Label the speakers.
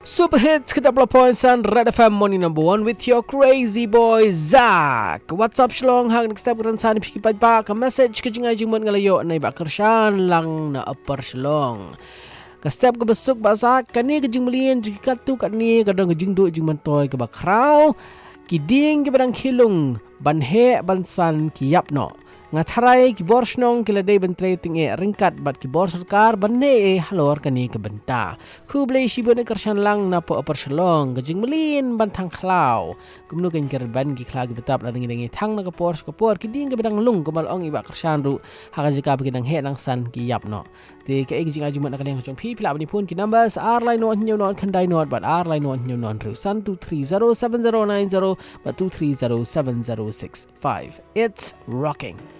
Speaker 1: Super Hits ke 20.9 Red FM Morning Number 1 with your crazy boy Zach. What's up shalong hang next step ran san piki pa ka message ke jingai jingmon ngalayo nai ba kershan lang na upper shalong. Ka step ke besuk ba Zach kani ke jingmlien jika tu kat ni kadang ke jingdu jingman toy ke ba krau kiding ke badang khilung ban he ban san ki yap no. Ngatarai ki bor snong kila day bentre tinge ringkat bat ki bor sarkar banne halor kani ke benta hublei shibone kershan lang na po apar shalong gajing melin bantang klau kumnu kan ker ban ki klag betap la ngi thang na ka por ki ding ke bedang lung kemal ong iba kershan ru hakan jika begedang he lang san ki yap no te ke ing jing ajumat na kaleng chong pi pila bani pun ki numbers r line no nyu no kan dai not but r line no nyu no ru san 2307090 but 2307065 it's rocking.